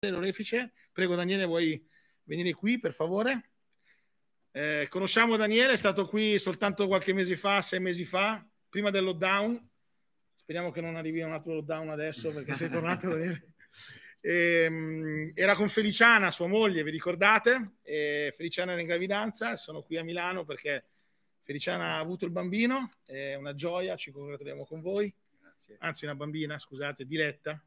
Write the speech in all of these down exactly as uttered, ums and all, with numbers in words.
l'orefice. Prego Daniele, vuoi venire qui per favore? Eh, conosciamo Daniele, è stato qui soltanto qualche mese fa, sei mesi fa, prima del lockdown. Speriamo che non arrivi un altro lockdown adesso perché sei tornato Daniele. E, um, era con Feliciana, sua moglie, vi ricordate? E Feliciana era in gravidanza, sono qui a Milano perché Feliciana ha avuto il bambino, è una gioia, ci congratuliamo con voi. Grazie. Anzi una bambina, scusate, Diletta.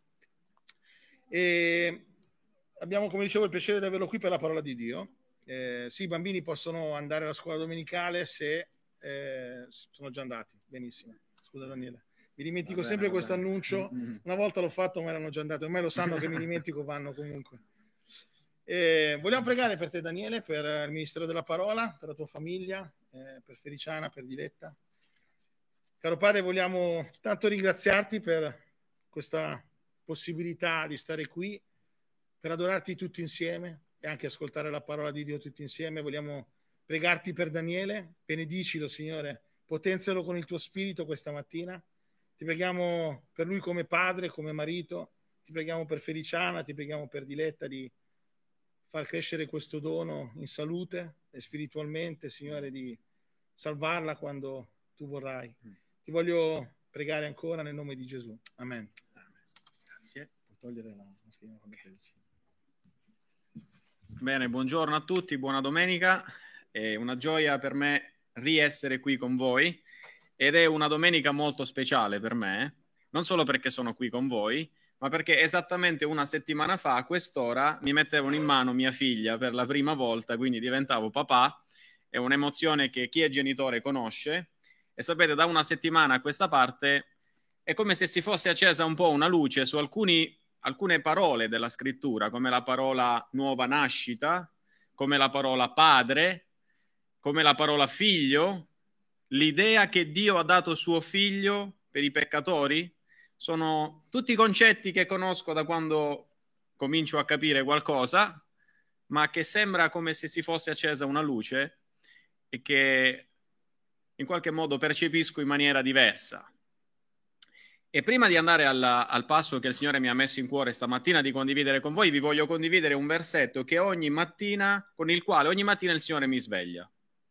E abbiamo, come dicevo, il piacere di averlo qui per la parola di Dio. Eh, sì, i bambini possono andare alla scuola domenicale se eh, sono già andati. Benissimo. Scusa Daniele. Mi dimentico bene, sempre questo annuncio. Mm-hmm. Una volta l'ho fatto ma erano già andati. Ormai lo sanno che mi dimentico, vanno comunque. Eh, vogliamo pregare per te Daniele, per il Ministero della Parola, per la tua famiglia, eh, per Feliciana, per Diletta. Caro Padre, vogliamo tanto ringraziarti per questa possibilità di stare qui, per adorarti tutti insieme e anche ascoltare la parola di Dio tutti insieme. Vogliamo pregarti per Daniele, benedicilo Signore, potenzialo con il tuo spirito questa mattina. Ti preghiamo per lui come padre, come marito, ti preghiamo per Feliciana, ti preghiamo per Diletta di far crescere questo dono in salute e spiritualmente, Signore, di salvarla quando tu vorrai. Ti voglio pregare ancora nel nome di Gesù. Amen. Grazie. Puoi togliere la mascherina quando credici. Bene, buongiorno a tutti, buona domenica. È una gioia per me riessere qui con voi ed è una domenica molto speciale per me, non solo perché sono qui con voi, ma perché esattamente una settimana fa a quest'ora mi mettevano in mano mia figlia per la prima volta, quindi diventavo papà. È un'emozione che chi è genitore conosce e sapete, da una settimana a questa parte è come se si fosse accesa un po' una luce su alcuni, alcune parole della scrittura, come la parola nuova nascita, come la parola padre, come la parola figlio, l'idea che Dio ha dato suo figlio per i peccatori. Sono tutti concetti che conosco da quando comincio a capire qualcosa, ma che sembra come se si fosse accesa una luce e che in qualche modo percepisco in maniera diversa. E prima di andare alla, al passo che il Signore mi ha messo in cuore stamattina di condividere con voi, vi voglio condividere un versetto che ogni mattina, con il quale ogni mattina il Signore mi sveglia.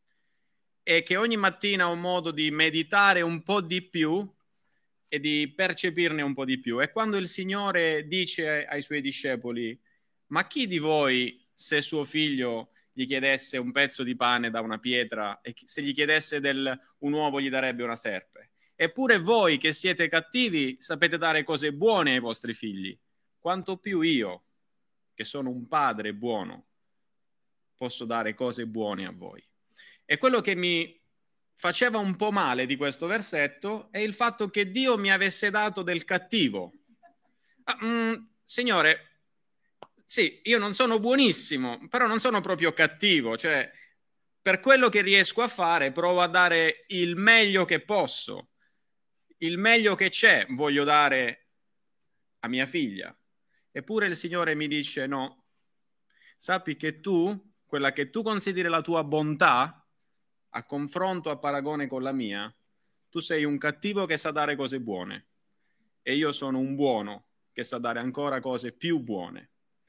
E che ogni mattina ho un modo di meditare un po' di più e di percepirne un po' di più. E quando il Signore dice ai Suoi discepoli: ma chi di voi, se suo figlio gli chiedesse un pezzo di pane da una pietra e se gli chiedesse del, un uovo gli darebbe una serpe? Eppure voi che siete cattivi sapete dare cose buone ai vostri figli, quanto più io, che sono un padre buono, posso dare cose buone a voi. E quello che mi faceva un po' male di questo versetto è il fatto che Dio mi avesse dato del cattivo. Ah, mm, Signore, sì, io non sono buonissimo, però non sono proprio cattivo, cioè per quello che riesco a fare provo a dare il meglio che posso. Il meglio che c'è voglio dare a mia figlia. Eppure il Signore mi dice: no, sappi che tu, quella che tu consideri la tua bontà, a confronto, a paragone con la mia, tu sei un cattivo che sa dare cose buone e io sono un buono che sa dare ancora cose più buone.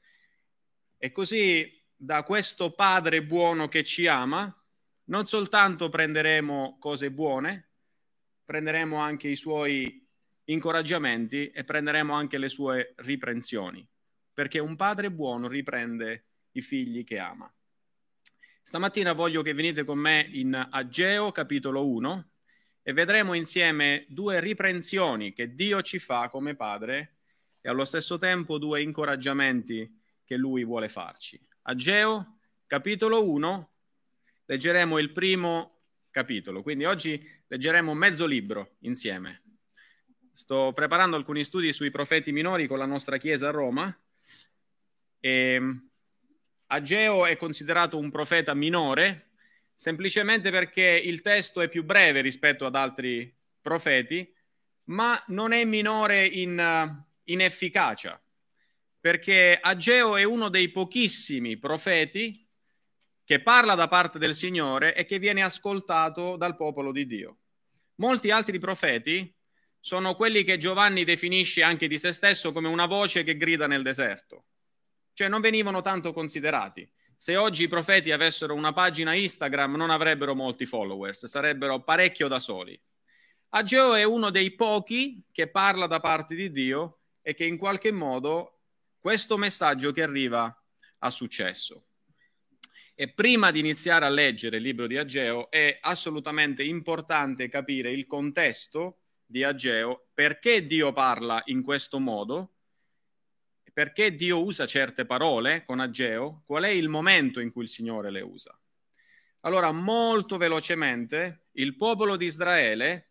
E così da questo Padre buono che ci ama, non soltanto prenderemo cose buone, prenderemo anche i suoi incoraggiamenti e prenderemo anche le sue riprensioni, perché un padre buono riprende i figli che ama. Stamattina voglio che venite con me in Ageo capitolo uno e vedremo insieme due riprensioni che Dio ci fa come padre e allo stesso tempo due incoraggiamenti che Lui vuole farci. Ageo capitolo uno, leggeremo il primo capitolo, quindi oggi leggeremo mezzo libro insieme. Sto preparando alcuni studi sui profeti minori con la nostra chiesa a Roma e Ageo è considerato un profeta minore semplicemente perché il testo è più breve rispetto ad altri profeti, ma non è minore in, in efficacia, perché Ageo è uno dei pochissimi profeti che parla da parte del Signore e che viene ascoltato dal popolo di Dio. Molti altri profeti sono quelli che Giovanni definisce anche di se stesso come una voce che grida nel deserto. cioè non venivano tanto considerati. Se oggi i profeti avessero una pagina Instagram non avrebbero molti followers, sarebbero parecchio da soli. Ageo è uno dei pochi che parla da parte di Dio e che in qualche modo questo messaggio che arriva ha successo. E prima di iniziare a leggere il libro di Ageo è assolutamente importante capire il contesto di Ageo, perché Dio parla in questo modo, perché Dio usa certe parole con Ageo, qual è il momento in cui il Signore le usa. Allora, molto velocemente, il popolo di Israele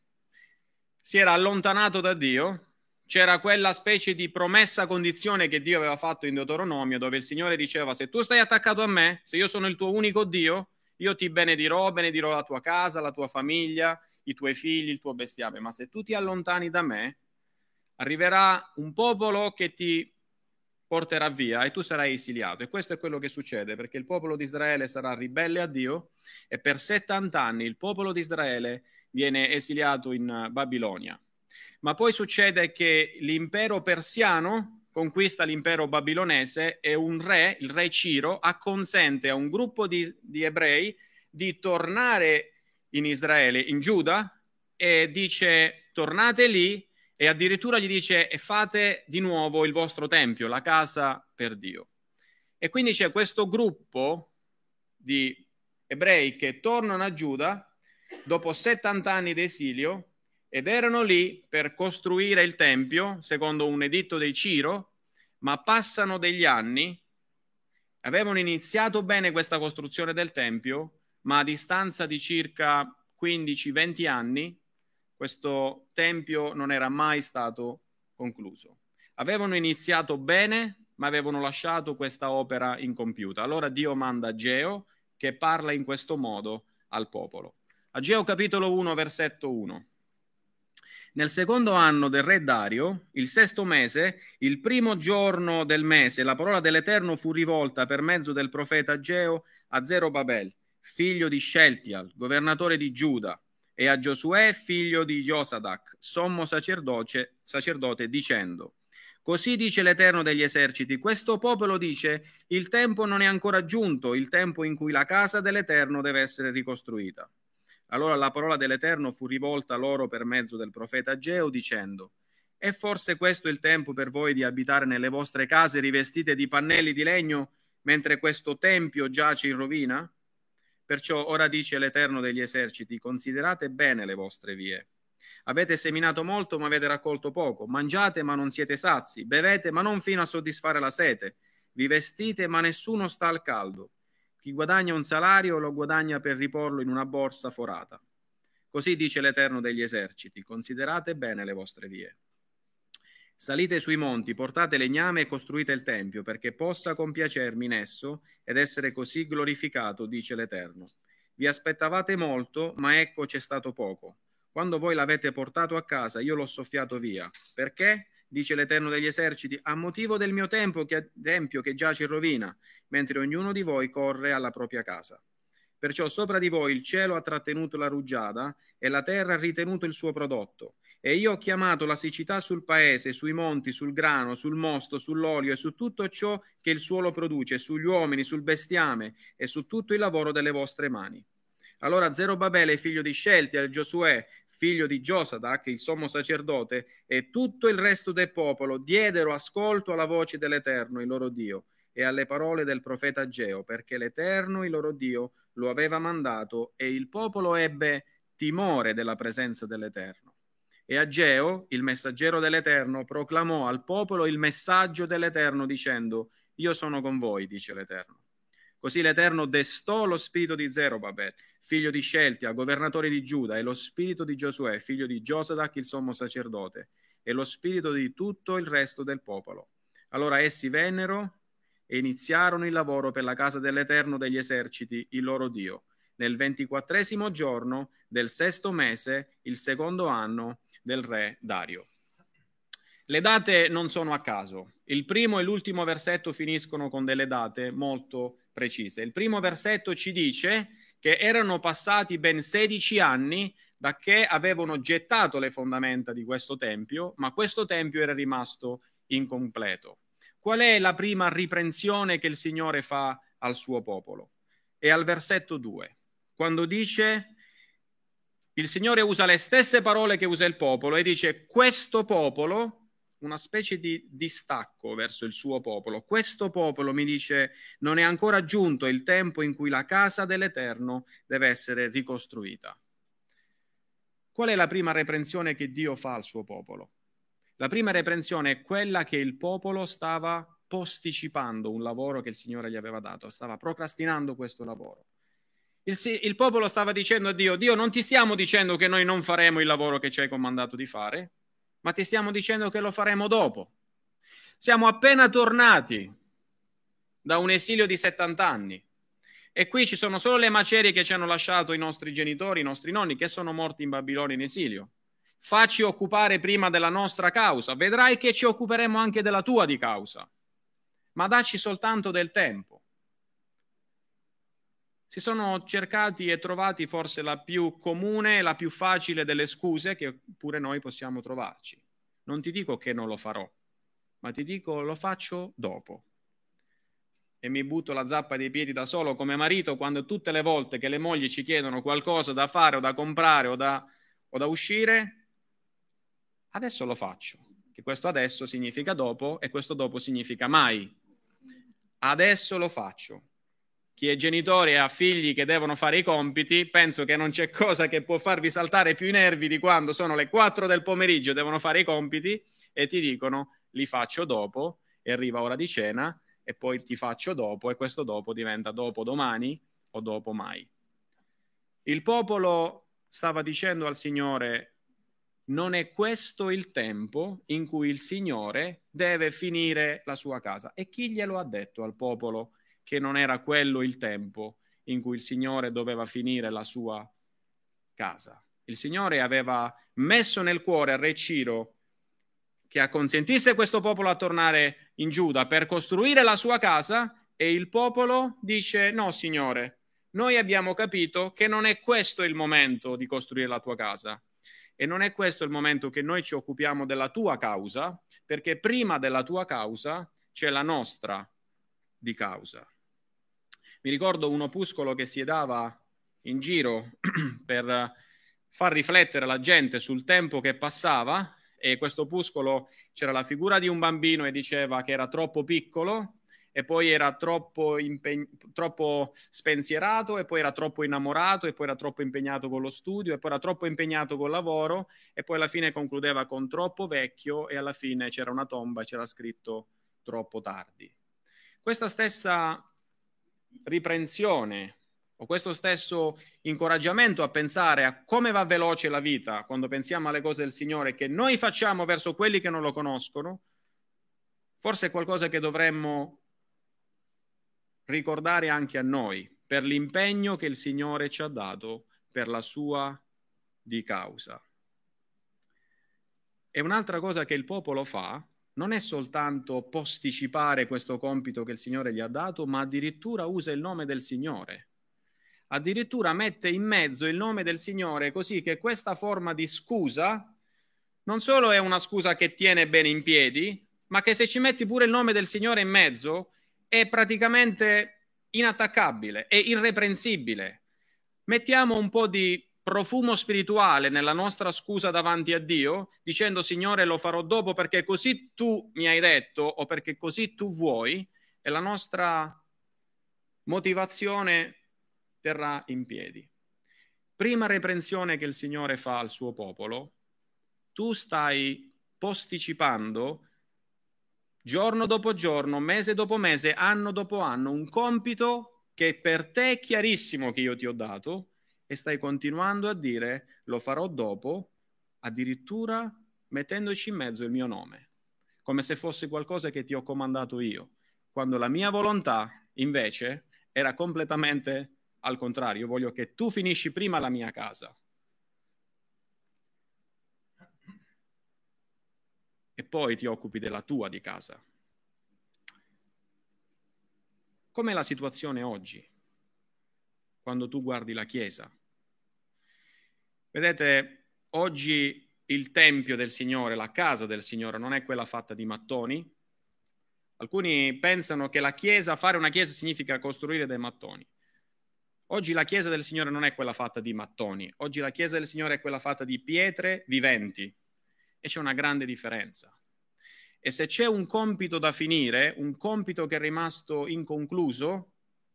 si era allontanato da Dio, c'era quella specie di promessa condizione che Dio aveva fatto in Deuteronomio, dove il Signore diceva: se tu stai attaccato a me, se io sono il tuo unico Dio, io ti benedirò, benedirò la tua casa, la tua famiglia, i tuoi figli, il tuo bestiame, ma se tu ti allontani da me, arriverà un popolo che ti porterà via e tu sarai esiliato. E questo è quello che succede, perché il popolo di Israele sarà ribelle a Dio e per settanta anni il popolo di Israele viene esiliato in Babilonia. Ma poi succede che l'impero persiano conquista l'impero babilonese e un re, il re Ciro, acconsente a un gruppo di, di ebrei di tornare in Israele, in Giuda, e dice: tornate lì, e addirittura gli dice: e fate di nuovo il vostro tempio, la casa per Dio. E quindi c'è questo gruppo di ebrei che tornano a Giuda dopo settanta anni d'esilio ed erano lì per costruire il tempio secondo un editto dei Ciro, ma passano degli anni, avevano iniziato bene questa costruzione del tempio, ma a distanza di circa quindici venti anni questo tempio non era mai stato concluso. Avevano iniziato bene, ma avevano lasciato questa opera incompiuta. Allora Dio manda Ageo che parla in questo modo al popolo. Ageo capitolo uno, versetto uno. Nel secondo anno del re Dario, il sesto mese, il primo giorno del mese, la parola dell'Eterno fu rivolta per mezzo del profeta Ageo a Zerobabel, figlio di Sheltial, governatore di Giuda, e a Giosuè, figlio di Josadac, sommo sacerdote, sacerdote, dicendo: così dice l'Eterno degli eserciti, questo popolo dice: il tempo non è ancora giunto, il tempo in cui la casa dell'Eterno deve essere ricostruita. Allora la parola dell'Eterno fu rivolta loro per mezzo del profeta Ageo, dicendo: è forse questo il tempo per voi di abitare nelle vostre case rivestite di pannelli di legno, mentre questo tempio giace in rovina? Perciò ora dice l'Eterno degli eserciti: considerate bene le vostre vie. Avete seminato molto, ma avete raccolto poco. Mangiate, ma non siete sazi. Bevete, ma non fino a soddisfare la sete. Vi vestite, ma nessuno sta al caldo. Chi guadagna un salario lo guadagna per riporlo in una borsa forata. Così dice l'Eterno degli eserciti: considerate bene le vostre vie. Salite sui monti, portate legname e costruite il tempio, perché possa compiacermi in esso ed essere così glorificato, dice l'Eterno. Vi aspettavate molto, ma ecco c'è stato poco. Quando voi l'avete portato a casa, io l'ho soffiato via. Perché? Dice l'Eterno degli eserciti: a motivo del mio tempio che, tempio che giace in rovina, mentre ognuno di voi corre alla propria casa. Perciò sopra di voi il cielo ha trattenuto la rugiada e la terra ha ritenuto il suo prodotto. E io ho chiamato la siccità sul paese, sui monti, sul grano, sul mosto, sull'olio e su tutto ciò che il suolo produce, sugli uomini, sul bestiame e su tutto il lavoro delle vostre mani. Allora Zerobabele, figlio di Sheltiel, Giosuè, figlio di Josadac, il sommo sacerdote, e tutto il resto del popolo diedero ascolto alla voce dell'Eterno, il loro Dio, e alle parole del profeta Ageo, perché l'Eterno, il loro Dio, lo aveva mandato, e il popolo ebbe timore della presenza dell'Eterno. E Ageo, il messaggero dell'Eterno, proclamò al popolo il messaggio dell'Eterno, dicendo: io sono con voi, dice l'Eterno. Così l'Eterno destò lo spirito di Zerobabel, figlio di Sheltia, governatore di Giuda, e lo spirito di Giosuè, figlio di Josadac, il sommo sacerdote, e lo spirito di tutto il resto del popolo. Allora essi vennero e iniziarono il lavoro per la casa dell'Eterno degli eserciti, il loro Dio, nel ventiquattresimo giorno del sesto mese, il secondo anno del re Dario. Le date non sono a caso. Il primo e l'ultimo versetto finiscono con delle date molto precise. Il primo versetto ci dice che erano passati ben sedici anni da che avevano gettato le fondamenta di questo tempio, ma questo tempio era rimasto incompleto. qual è la prima riprensione che il Signore fa al suo popolo? È al versetto due, quando dice, il Signore usa le stesse parole che usa il popolo e dice, questo popolo, una specie di distacco verso il suo popolo, questo popolo mi dice, non è ancora giunto il tempo in cui la casa dell'Eterno deve essere ricostruita. Qual è la prima reprensione che Dio fa al suo popolo? La prima reprensione è quella che il popolo stava posticipando un lavoro che il Signore gli aveva dato, stava procrastinando questo lavoro. Il, il popolo stava dicendo a Dio, Dio, non ti stiamo dicendo che noi non faremo il lavoro che ci hai comandato di fare, ma ti stiamo dicendo che lo faremo dopo. Siamo appena tornati da un esilio di settanta anni e qui ci sono solo le macerie che ci hanno lasciato i nostri genitori, i nostri nonni, che sono morti in Babilonia in esilio. Facci occupare prima della nostra causa, vedrai che ci occuperemo anche della tua di causa, ma dacci soltanto del tempo. Si sono cercati e trovati forse la più comune e la più facile delle scuse che pure noi possiamo trovarci. Non ti dico che non lo farò, ma ti dico lo faccio dopo. E mi butto la zappa dei piedi da solo come marito quando tutte le volte che le mogli ci chiedono qualcosa da fare o da comprare o da, o da uscire, adesso lo faccio. Che questo adesso significa dopo e questo dopo significa mai. Adesso lo faccio. Chi è genitore e ha figli che devono fare i compiti, penso che non c'è cosa che può farvi saltare più i nervi di quando sono le quattro del pomeriggio e devono fare i compiti e ti dicono li faccio dopo e arriva ora di cena e poi ti faccio dopo e questo dopo diventa dopo domani o dopo mai. Il popolo stava dicendo al Signore, non è questo il tempo in cui il Signore deve finire la sua casa. E chi glielo ha detto al popolo che non era quello il tempo in cui il Signore doveva finire la sua casa? Il Signore aveva messo nel cuore a Re Ciro che acconsentisse questo popolo a tornare in Giuda per costruire la sua casa e il popolo dice no Signore, noi abbiamo capito che non è questo il momento di costruire la tua casa e non è questo il momento che noi ci occupiamo della tua causa, perché prima della tua causa c'è la nostra di causa. Mi ricordo un opuscolo che si dava in giro per far riflettere la gente sul tempo che passava e questo opuscolo c'era la figura di un bambino e diceva che era troppo piccolo e poi era troppo, impeg- troppo spensierato e poi era troppo innamorato e poi era troppo impegnato con lo studio e poi era troppo impegnato col lavoro e poi alla fine concludeva con troppo vecchio e alla fine c'era una tomba e c'era scritto troppo tardi. Questa stessa riprensione o questo stesso incoraggiamento a pensare a come va veloce la vita quando pensiamo alle cose del Signore che noi facciamo verso quelli che non lo conoscono, forse è qualcosa che dovremmo ricordare anche a noi per l'impegno che il Signore ci ha dato per la sua di causa. E un'altra cosa che il popolo fa non è soltanto posticipare questo compito che il Signore gli ha dato, ma addirittura usa il nome del Signore. Addirittura mette in mezzo il nome del Signore così che questa forma di scusa non solo è una scusa che tiene bene in piedi, ma che se ci metti pure il nome del Signore in mezzo è praticamente inattaccabile, è irreprensibile. Mettiamo un po' di profumo spirituale nella nostra scusa davanti a Dio, dicendo Signore lo farò dopo perché così tu mi hai detto o perché così tu vuoi, e la nostra motivazione terrà in piedi. Prima reprensione che il Signore fa al suo popolo, tu stai posticipando giorno dopo giorno, mese dopo mese, anno dopo anno, un compito che per te è chiarissimo che io ti ho dato e stai continuando a dire lo farò dopo, addirittura mettendoci in mezzo il mio nome, come se fosse qualcosa che ti ho comandato io, quando la mia volontà invece era completamente al contrario. Io voglio che tu finisci prima la mia casa e poi ti occupi della tua di casa. Com'è la situazione oggi, quando tu guardi la Chiesa? Vedete, oggi il Tempio del Signore, la casa del Signore, non è quella fatta di mattoni, Alcuni pensano che la chiesa, fare una chiesa significa costruire dei mattoni. Oggi la chiesa del Signore non è quella fatta di mattoni, oggi la chiesa del Signore è quella fatta di pietre viventi e c'è una grande differenza. E se c'è un compito da finire, un compito che è rimasto inconcluso,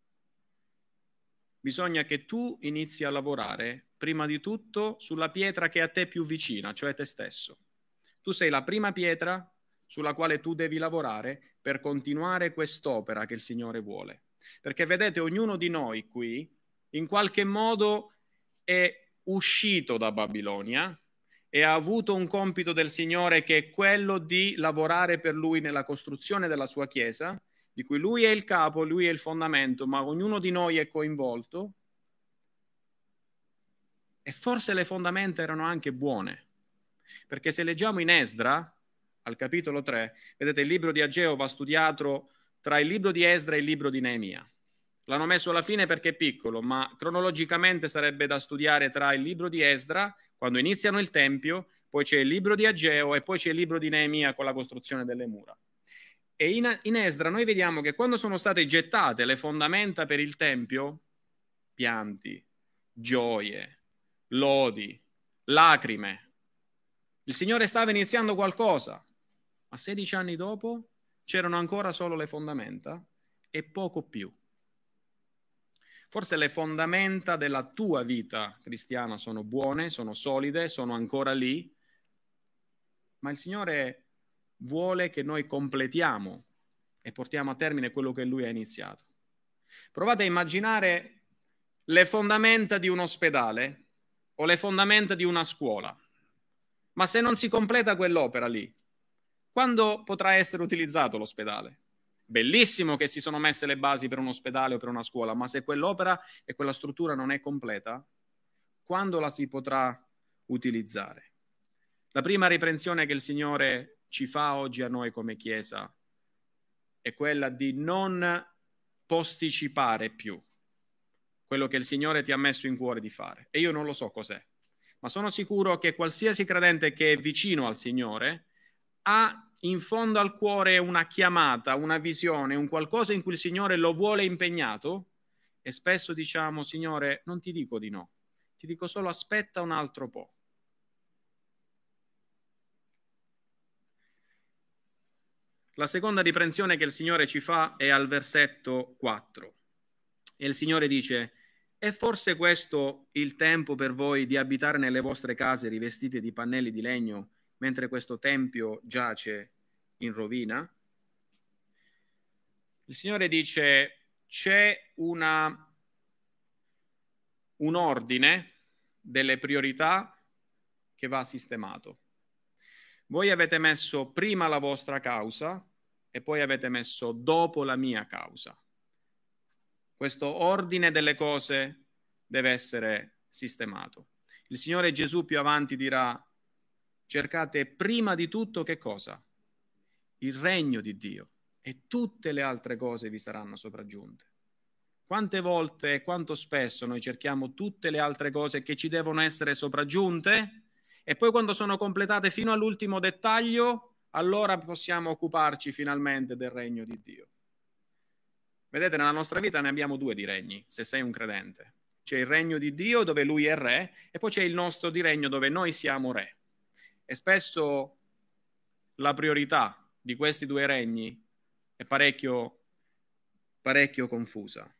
bisogna che tu inizi a lavorare prima di tutto sulla pietra che è a te più vicina, cioè te stesso. Tu sei la prima pietra sulla quale tu devi lavorare per continuare quest'opera che il Signore vuole. Perché vedete, ognuno di noi qui in qualche modo è uscito da Babilonia e ha avuto un compito del Signore che è quello di lavorare per Lui nella costruzione della sua Chiesa, di cui Lui è il capo, Lui è il fondamento, ma ognuno di noi è coinvolto. E forse le fondamenta erano anche buone, perché se leggiamo in Esdra, al capitolo tre, vedete, il libro di Ageo va studiato tra il libro di Esdra e il libro di Neemia. L'hanno messo alla fine perché è piccolo, ma cronologicamente sarebbe da studiare tra il libro di Esdra, quando iniziano il Tempio, poi c'è il libro di Ageo e poi c'è il libro di Neemia con la costruzione delle mura. E in, in Esdra noi vediamo che quando sono state gettate le fondamenta per il Tempio, pianti, gioie, lodi, lacrime, il Signore stava iniziando qualcosa, ma sedici anni dopo c'erano ancora solo le fondamenta e poco più. Forse le fondamenta della tua vita cristiana sono buone, sono solide, sono ancora lì, ma il Signore vuole che noi completiamo e portiamo a termine quello che Lui ha iniziato. Provate a immaginare le fondamenta di un ospedale o le fondamenta di una scuola, ma se non si completa quell'opera lì, quando potrà essere utilizzato l'ospedale? Bellissimo che si sono messe le basi per un ospedale o per una scuola, ma se quell'opera e quella struttura non è completa, quando la si potrà utilizzare? La prima riprensione che il Signore ci fa oggi a noi come Chiesa è quella di non posticipare più quello che il Signore ti ha messo in cuore di fare. E io non lo so cos'è, ma sono sicuro che qualsiasi credente che è vicino al Signore ha in fondo al cuore una chiamata, una visione, un qualcosa in cui il Signore lo vuole impegnato, e spesso diciamo: Signore, non ti dico di no, ti dico solo aspetta un altro po'. La seconda riprensione che il Signore ci fa è al versetto quattro. E il Signore dice: è forse questo il tempo per voi di abitare nelle vostre case rivestite di pannelli di legno, mentre questo tempio giace in rovina? Il Signore dice: c'è una, un ordine delle priorità che va sistemato. Voi avete messo prima la vostra causa e poi avete messo dopo la mia causa. Questo ordine delle cose deve essere sistemato. Il Signore Gesù più avanti dirà: cercate prima di tutto che cosa? Il regno di Dio, e tutte le altre cose vi saranno sopraggiunte. Quante volte e quanto spesso noi cerchiamo tutte le altre cose che ci devono essere sopraggiunte e poi quando sono completate fino all'ultimo dettaglio, allora possiamo occuparci finalmente del regno di Dio. Vedete, nella nostra vita ne abbiamo due di regni, se sei un credente. C'è il regno di Dio dove Lui è re e poi c'è il nostro di regno dove noi siamo re. E spesso la priorità di questi due regni è parecchio, parecchio confusa.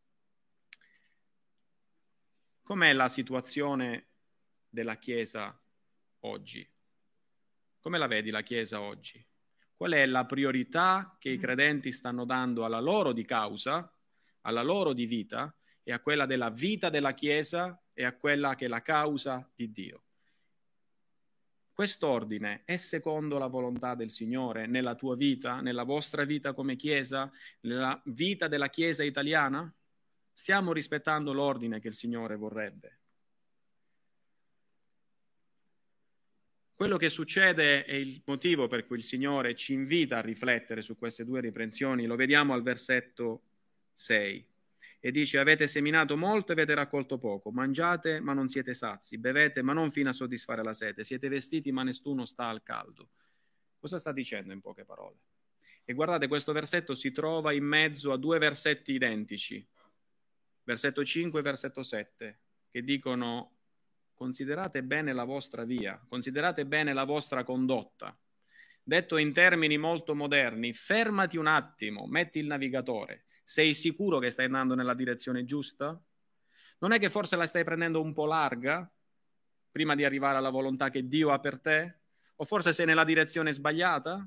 Com'è la situazione della Chiesa oggi? Come la vedi la Chiesa oggi? Qual è la priorità che i credenti stanno dando alla loro di causa, alla loro di vita, e a quella della vita della Chiesa e a quella che è la causa di Dio? Quest'ordine è secondo la volontà del Signore nella tua vita, nella vostra vita come Chiesa, nella vita della Chiesa italiana? Stiamo rispettando l'ordine che il Signore vorrebbe? Quello che succede è il motivo per cui il Signore ci invita a riflettere su queste due riprensioni. Lo vediamo al versetto sei. E dice: avete seminato molto e avete raccolto poco, mangiate ma non siete sazi, bevete ma non fino a soddisfare la sete, siete vestiti ma nessuno sta al caldo. Cosa sta dicendo in poche parole? E guardate, questo versetto si trova in mezzo a due versetti identici, versetto cinque e versetto sette, che dicono: considerate bene la vostra via, considerate bene la vostra condotta. Detto in termini molto moderni, fermati un attimo, metti il navigatore. Sei sicuro che stai andando nella direzione giusta? Non è che forse la stai prendendo un po' larga prima di arrivare alla volontà che Dio ha per te? O forse sei nella direzione sbagliata?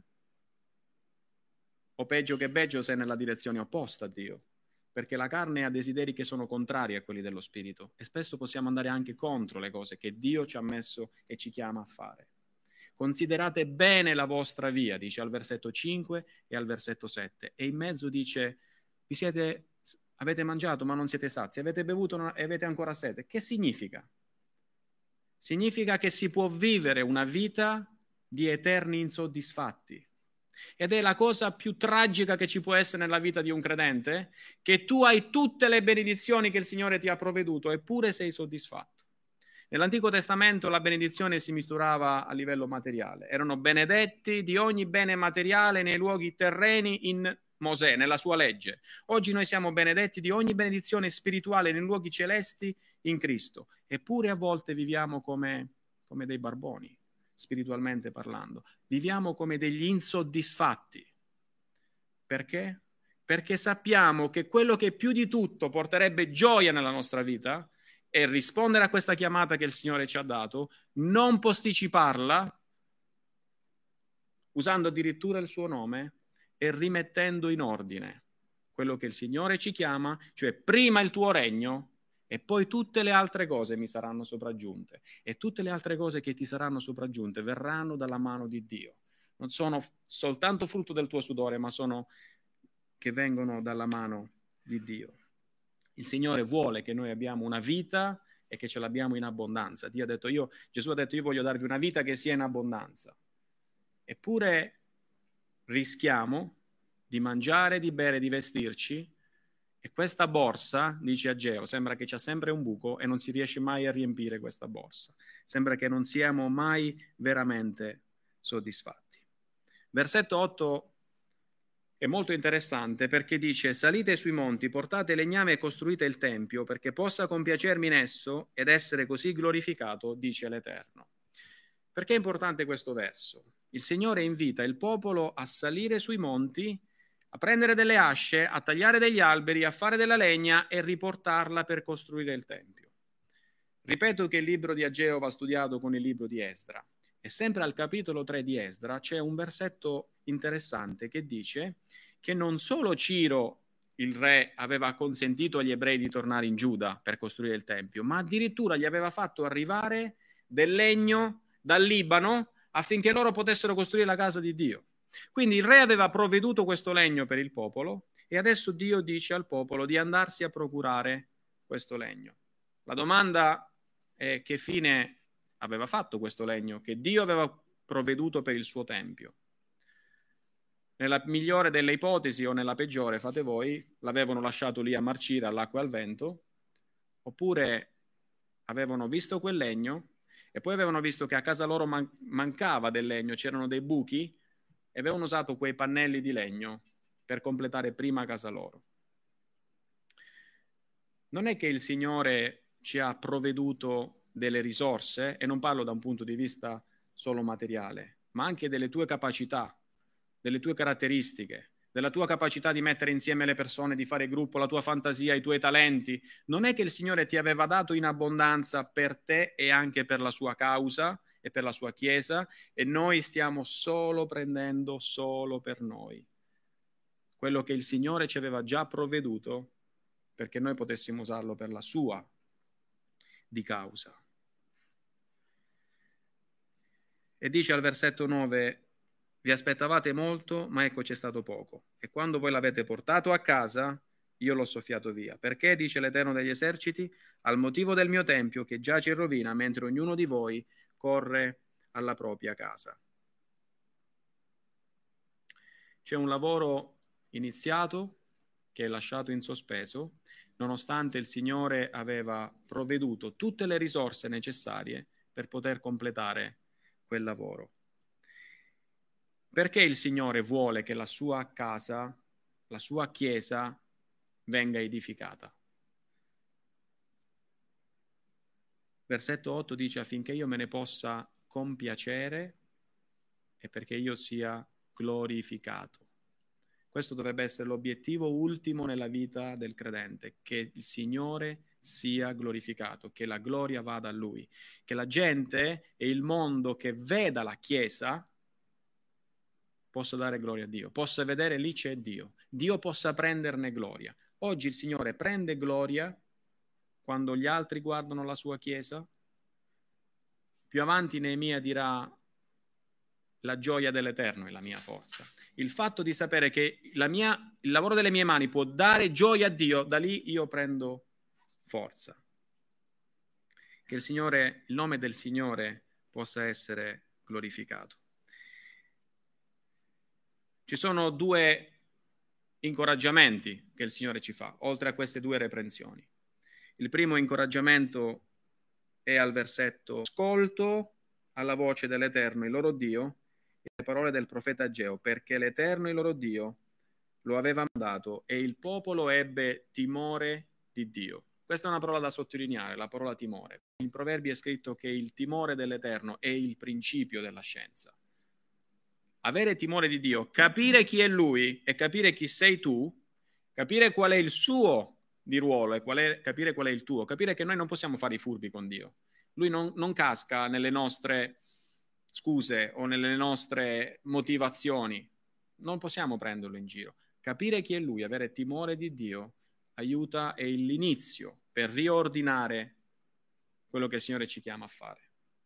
O peggio che peggio sei nella direzione opposta a Dio? Perché la carne ha desideri che sono contrari a quelli dello spirito e spesso possiamo andare anche contro le cose che Dio ci ha messo e ci chiama a fare. Considerate bene la vostra via, dice al versetto cinque e al versetto sette, e in mezzo dice: vi siete, avete mangiato ma non siete sazi, avete bevuto e avete ancora sete. Che significa? Significa che si può vivere una vita di eterni insoddisfatti. Ed è la cosa più tragica che ci può essere nella vita di un credente, che tu hai tutte le benedizioni che il Signore ti ha provveduto, eppure sei soddisfatto. Nell'Antico Testamento la benedizione si misturava a livello materiale. Erano benedetti di ogni bene materiale nei luoghi terreni in Mosè, nella sua legge. Oggi noi siamo benedetti di ogni benedizione spirituale nei luoghi celesti in Cristo. Eppure a volte viviamo come, come dei barboni, spiritualmente parlando. Viviamo come degli insoddisfatti. Perché? Perché sappiamo che quello che più di tutto porterebbe gioia nella nostra vita è rispondere a questa chiamata che il Signore ci ha dato, non posticiparla, usando addirittura il suo nome e rimettendo in ordine quello che il Signore ci chiama, cioè prima il tuo regno e poi tutte le altre cose mi saranno sopraggiunte. E tutte le altre cose che ti saranno sopraggiunte verranno dalla mano di Dio. Non sono soltanto frutto del tuo sudore, ma sono che vengono dalla mano di Dio. Il Signore vuole che noi abbiamo una vita e che ce l'abbiamo in abbondanza. Dio ha detto, io, Gesù ha detto: io voglio darvi una vita che sia in abbondanza. Eppure rischiamo di mangiare, di bere, di vestirci, e questa borsa, dice Ageo, sembra che c'ha sempre un buco e non si riesce mai a riempire questa borsa. Sembra che non siamo mai veramente soddisfatti. Versetto otto è molto interessante perché dice: salite sui monti, portate legname e costruite il tempio, perché possa compiacermi in esso ed essere così glorificato, dice l'Eterno. Perché è importante questo verso? Il Signore invita il popolo a salire sui monti, a prendere delle asce, a tagliare degli alberi, a fare della legna e riportarla per costruire il tempio. Ripeto che il libro di Ageo va studiato con il libro di Esdra. E sempre al capitolo tre di Esdra c'è un versetto interessante che dice che non solo Ciro, il re, aveva consentito agli ebrei di tornare in Giuda per costruire il Tempio, ma addirittura gli aveva fatto arrivare del legno dal Libano affinché loro potessero costruire la casa di Dio. Quindi il re aveva provveduto questo legno per il popolo e adesso Dio dice al popolo di andarsi a procurare questo legno. La domanda è: che fine aveva fatto questo legno che Dio aveva provveduto per il suo tempio? Nella migliore delle ipotesi o nella peggiore, fate voi, l'avevano lasciato lì a marcire all'acqua e al vento, oppure avevano visto quel legno e poi avevano visto che a casa loro man- mancava del legno, c'erano dei buchi e avevano usato quei pannelli di legno per completare prima casa loro. Non è che il Signore ci ha provveduto delle risorse, e non parlo da un punto di vista solo materiale, ma anche delle tue capacità, delle tue caratteristiche, della tua capacità di mettere insieme le persone, di fare gruppo, la tua fantasia, i tuoi talenti. Non è che il Signore ti aveva dato in abbondanza per te e anche per la sua causa e per la sua Chiesa, e noi stiamo solo prendendo solo per noi quello che il Signore ci aveva già provveduto perché noi potessimo usarlo per la sua di causa. E dice al versetto nove: vi aspettavate molto, ma ecco c'è stato poco. E quando voi l'avete portato a casa, io l'ho soffiato via. Perché, dice l'Eterno degli eserciti, al motivo del mio tempio che giace in rovina, mentre ognuno di voi corre alla propria casa. C'è un lavoro iniziato che è lasciato in sospeso, nonostante il Signore aveva provveduto tutte le risorse necessarie per poter completare quel lavoro. perché il Signore vuole che la sua casa, la sua chiesa venga edificata? Versetto otto dice: affinché io me ne possa compiacere e perché io sia glorificato. Questo dovrebbe essere l'obiettivo ultimo nella vita del credente, che il Signore sia glorificato, che la gloria vada a Lui, che la gente e il mondo che veda la Chiesa possa dare gloria a Dio, possa vedere lì c'è Dio, Dio possa prenderne gloria. Oggi il Signore prende gloria quando gli altri guardano la sua Chiesa. Più avanti Neemia dirà: la gioia dell'Eterno è la mia forza. Il fatto di sapere che la mia, il lavoro delle mie mani può dare gioia a Dio, da lì io prendo forza. Che il Signore, il nome del Signore possa essere glorificato. Ci sono due incoraggiamenti che il Signore ci fa, oltre a queste due reprensioni. Il primo incoraggiamento è al versetto: ascolto alla voce dell'Eterno, il loro Dio, e le parole del profeta Ageo, perché l'Eterno, il loro Dio, lo aveva mandato e il popolo ebbe timore di Dio. Questa è una parola da sottolineare, la parola timore. In Proverbi è scritto che il timore dell'Eterno è il principio della scienza. Avere timore di Dio, capire chi è Lui e capire chi sei tu, capire qual è il suo di ruolo e qual è, capire qual è il tuo, capire che noi non possiamo fare i furbi con Dio. Lui non, non casca nelle nostre scuse o nelle nostre motivazioni. Non possiamo prenderlo in giro. Capire chi è Lui, avere timore di Dio, aiuta, è l'inizio per riordinare quello che il Signore ci chiama a fare.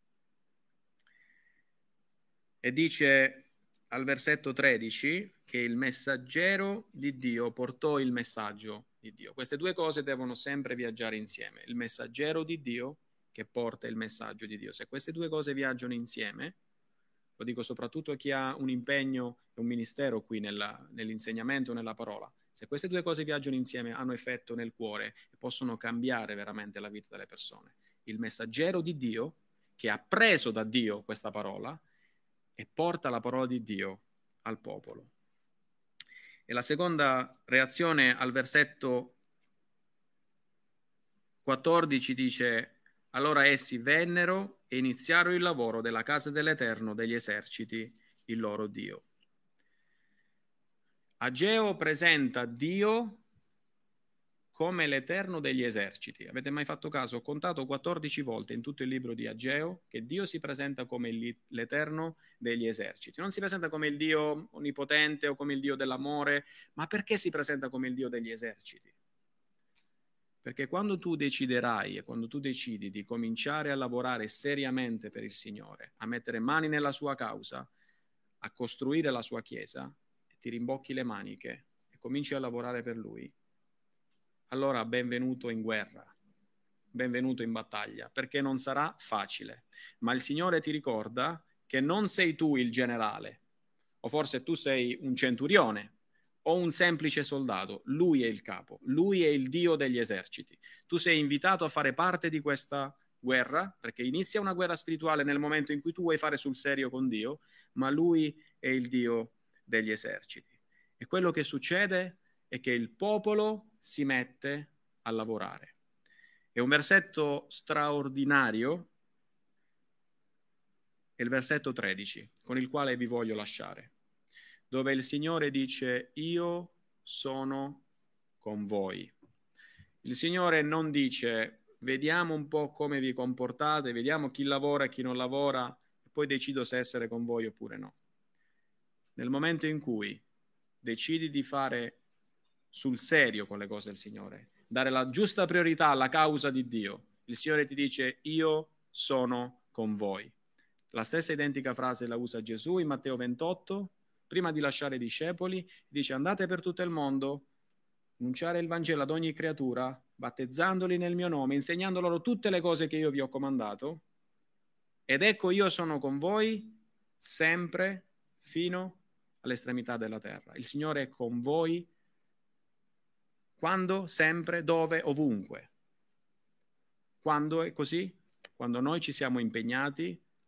E dice al versetto tredici che il messaggero di Dio portò il messaggio di Dio. Queste due cose devono sempre viaggiare insieme. Il messaggero di Dio che porta il messaggio di Dio. Se queste due cose viaggiano insieme, lo dico soprattutto a chi ha un impegno e un ministero qui nella, nell'insegnamento, nella parola, se queste due cose viaggiano insieme hanno effetto nel cuore e possono cambiare veramente la vita delle persone. Il messaggero di Dio che ha preso da Dio questa parola e porta la parola di Dio al popolo. E la seconda reazione al versetto quattordici dice: allora essi vennero e iniziarono il lavoro della casa dell'Eterno degli eserciti, il loro Dio. Ageo presenta Dio come l'Eterno degli eserciti. Avete mai fatto caso? Ho contato quattordici volte in tutto il libro di Ageo che Dio si presenta come l'Eterno degli eserciti. Non si presenta come il Dio onnipotente o come il Dio dell'amore, ma perché si presenta come il Dio degli eserciti? Perché quando tu deciderai e quando tu decidi di cominciare a lavorare seriamente per il Signore, a mettere mani nella sua causa, a costruire la sua chiesa, e ti rimbocchi le maniche e cominci a lavorare per Lui, allora benvenuto in guerra, benvenuto in battaglia, perché non sarà facile. Ma il Signore ti ricorda che non sei tu il generale, o forse tu sei un centurione, o un semplice soldato. Lui è il capo, Lui è il Dio degli eserciti. Tu sei invitato a fare parte di questa guerra, perché inizia una guerra spirituale nel momento in cui tu vuoi fare sul serio con Dio, ma Lui è il Dio degli eserciti. E quello che succede è che il popolo si mette a lavorare. È un versetto straordinario, è il versetto tredici, con il quale vi voglio lasciare, dove il Signore dice: io sono con voi. Il Signore non dice: vediamo un po' come vi comportate, vediamo chi lavora e chi non lavora, e poi decido se essere con voi oppure no. Nel momento in cui decidi di fare sul serio con le cose del Signore, dare la giusta priorità alla causa di Dio, il Signore ti dice: io sono con voi. La stessa identica frase la usa Gesù in Matteo ventotto, prima di lasciare i discepoli, dice: andate per tutto il mondo, annunciare il Vangelo ad ogni creatura, battezzandoli nel mio nome, insegnando loro tutte le cose che io vi ho comandato, ed ecco io sono con voi sempre fino all'estremità della terra. Il Signore è con voi quando, sempre, dove, ovunque. Quando è così? Quando noi ci siamo impegnati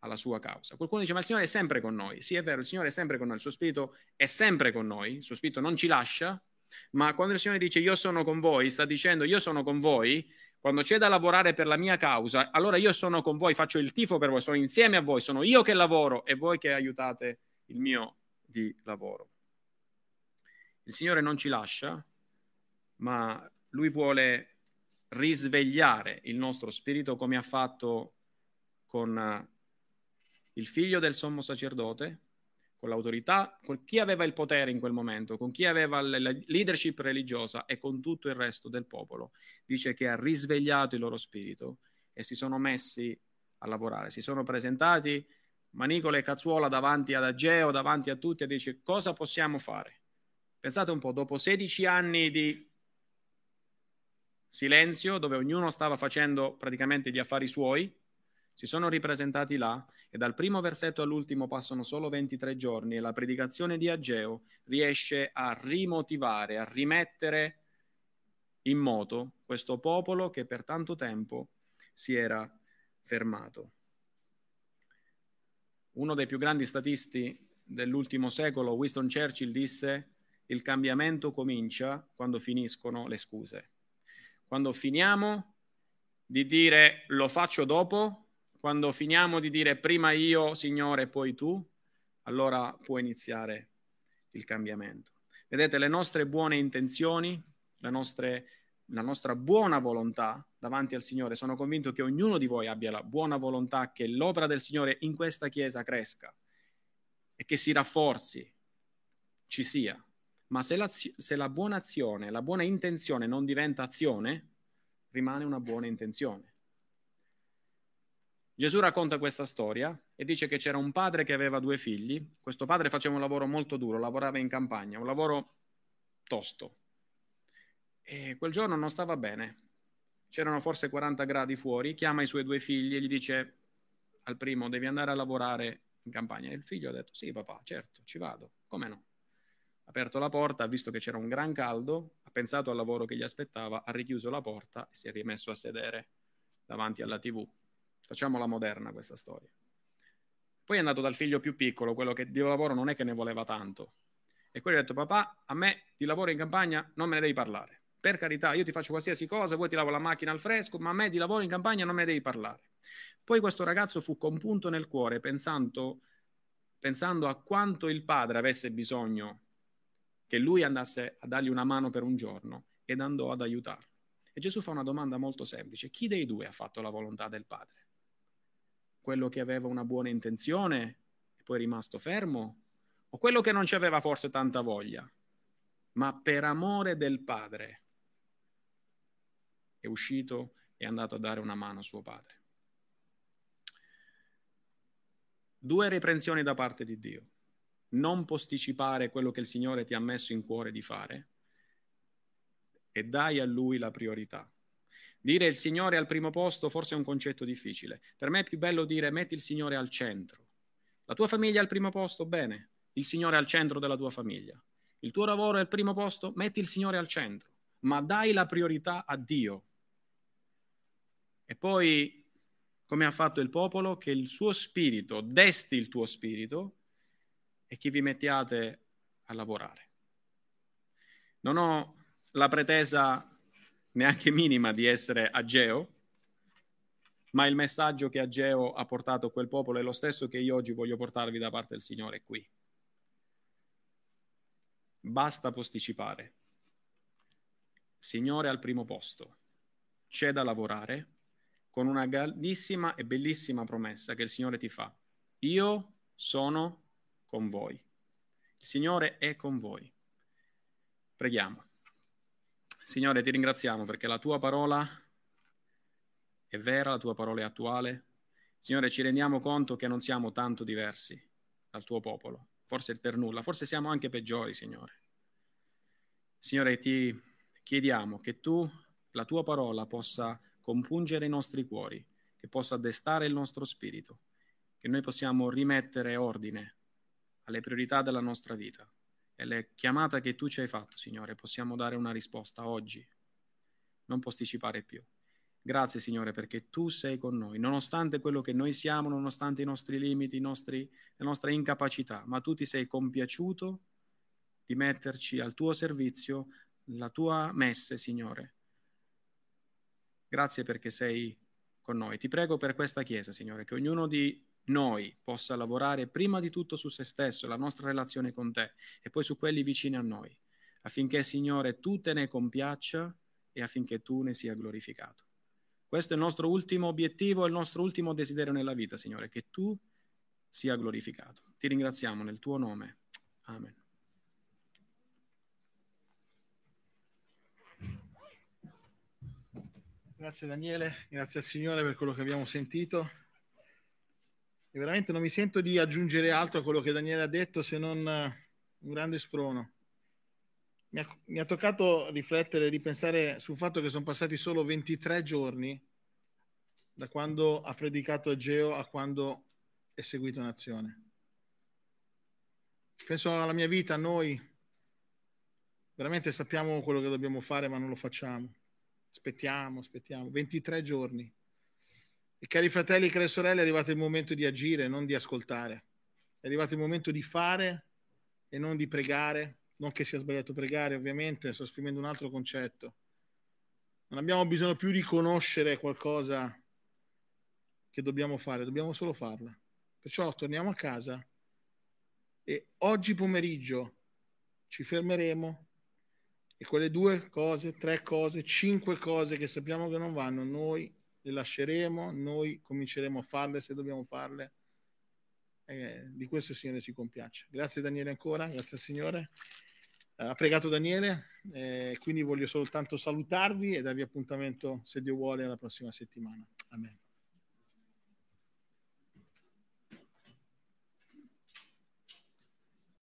alla sua causa. Qualcuno dice, ma il Signore è sempre con noi. Sì, è vero, il Signore è sempre con noi, il suo Spirito è sempre con noi, il suo Spirito non ci lascia, ma quando il Signore dice io sono con voi, sta dicendo io sono con voi, quando c'è da lavorare per la mia causa, allora io sono con voi, faccio il tifo per voi, sono insieme a voi, sono io che lavoro e voi che aiutate il mio di lavoro. Il Signore non ci lascia, ma Lui vuole risvegliare il nostro spirito come ha fatto con il figlio del sommo sacerdote, con l'autorità, con chi aveva il potere in quel momento, con chi aveva la leadership religiosa e con tutto il resto del popolo. Dice che ha risvegliato il loro spirito e si sono messi a lavorare, si sono presentati manicole e cazzuola davanti ad Ageo, davanti a tutti e dice cosa possiamo fare? Pensate un po', dopo sedici anni di silenzio, dove ognuno stava facendo praticamente gli affari suoi, si sono ripresentati là e dal primo versetto all'ultimo passano solo ventitré giorni e la predicazione di Ageo riesce a rimotivare, a rimettere in moto questo popolo che per tanto tempo si era fermato. Uno dei più grandi statisti dell'ultimo secolo, Winston Churchill, disse: il cambiamento comincia quando finiscono le scuse. Quando finiamo di dire lo faccio dopo, quando finiamo di dire prima io, Signore, poi tu, allora può iniziare il cambiamento. Vedete, le nostre buone intenzioni, le nostre, la nostra buona volontà davanti al Signore, sono convinto che ognuno di voi abbia la buona volontà che l'opera del Signore in questa Chiesa cresca e che si rafforzi, ci sia. Ma se la, se la buona azione, la buona intenzione non diventa azione, rimane una buona intenzione. Gesù racconta questa storia e dice che c'era un padre che aveva due figli. Questo padre faceva un lavoro molto duro, lavorava in campagna, un lavoro tosto. E quel giorno non stava bene. C'erano forse quaranta gradi fuori, chiama i suoi due figli e gli dice al primo: devi andare a lavorare in campagna. E il figlio ha detto: sì papà, certo, ci vado, come no? Ha aperto la porta, ha visto che c'era un gran caldo, ha pensato al lavoro che gli aspettava, ha richiuso la porta e si è rimesso a sedere davanti alla tivù. Facciamola moderna questa storia. Poi è andato dal figlio più piccolo, quello che di lavoro non è che ne voleva tanto. E quello ha detto: papà, a me di lavoro in campagna non me ne devi parlare. Per carità, io ti faccio qualsiasi cosa, vuoi ti lavo la macchina al fresco, ma a me di lavoro in campagna non me ne devi parlare. Poi questo ragazzo fu compunto nel cuore, pensando, pensando a quanto il padre avesse bisogno che lui andasse a dargli una mano per un giorno, ed andò ad aiutarlo. E Gesù fa una domanda molto semplice: chi dei due ha fatto la volontà del padre? Quello che aveva una buona intenzione e poi è rimasto fermo, o quello che non ci aveva forse tanta voglia, ma per amore del padre è uscito e è andato a dare una mano a suo padre? Due riprensioni da parte di Dio: non posticipare quello che il Signore ti ha messo in cuore di fare e dai a Lui la priorità. Dire il Signore al primo posto forse è un concetto difficile. Per me è più bello dire metti il Signore al centro. La tua famiglia al primo posto? Bene, il Signore al centro della tua famiglia. Il tuo lavoro è al primo posto? Metti il Signore al centro, ma dai la priorità a Dio. E poi, come ha fatto il popolo, che il suo spirito desti il tuo spirito e che vi mettiate a lavorare. Non ho la pretesa neanche minima di essere Ageo, ma il messaggio che Ageo ha portato a quel popolo è lo stesso che io oggi voglio portarvi da parte del Signore qui. Basta posticipare. Signore al primo posto. C'è da lavorare con una grandissima e bellissima promessa che il Signore ti fa. Io sono con voi. Il Signore è con voi. Preghiamo. Signore, ti ringraziamo perché la tua parola è vera, la tua parola è attuale. Signore, ci rendiamo conto che non siamo tanto diversi dal tuo popolo, forse per nulla, forse siamo anche peggiori, Signore. Signore, ti chiediamo che tu, la tua parola, possa compungere i nostri cuori, che possa destare il nostro spirito, che noi possiamo rimettere ordine alle priorità della nostra vita. E le chiamate che tu ci hai fatto, Signore, possiamo dare una risposta oggi, non posticipare più. Grazie, Signore, perché tu sei con noi, nonostante quello che noi siamo, nonostante i nostri limiti, i nostri, le nostre incapacità, ma tu ti sei compiaciuto di metterci al tuo servizio, la tua messe, Signore. Grazie perché sei con noi. Ti prego per questa Chiesa, Signore, che ognuno di noi possa lavorare prima di tutto su se stesso, la nostra relazione con te, e poi su quelli vicini a noi, affinché, Signore, tu te ne compiaccia e affinché tu ne sia glorificato. Questo è il nostro ultimo obiettivo, il nostro ultimo desiderio nella vita, Signore, che tu sia glorificato. Ti ringraziamo nel tuo nome. Amen. Grazie Daniele, grazie al Signore per quello che abbiamo sentito. E veramente non mi sento di aggiungere altro a quello che Daniele ha detto, se non un grande sprono. Mi ha, mi ha toccato riflettere, ripensare sul fatto che sono passati solo ventitré giorni da quando ha predicato Ageo a quando è seguito Nazione. Penso alla mia vita, noi veramente sappiamo quello che dobbiamo fare, ma non lo facciamo. Aspettiamo, aspettiamo. ventitré giorni. E cari fratelli e care sorelle, è arrivato il momento di agire, non di ascoltare. È arrivato il momento di fare e non di pregare. Non che sia sbagliato pregare, ovviamente, sto esprimendo un altro concetto. Non abbiamo bisogno più di conoscere qualcosa che dobbiamo fare, dobbiamo solo farla. Perciò torniamo a casa e oggi pomeriggio ci fermeremo e quelle due cose, tre cose, cinque cose che sappiamo che non vanno, noi le lasceremo, noi cominceremo a farle se dobbiamo farle. E di questo il Signore si compiace. Grazie Daniele ancora, grazie al Signore. Ha pregato Daniele, eh, quindi voglio soltanto salutarvi e darvi appuntamento, se Dio vuole, alla prossima settimana. Amen.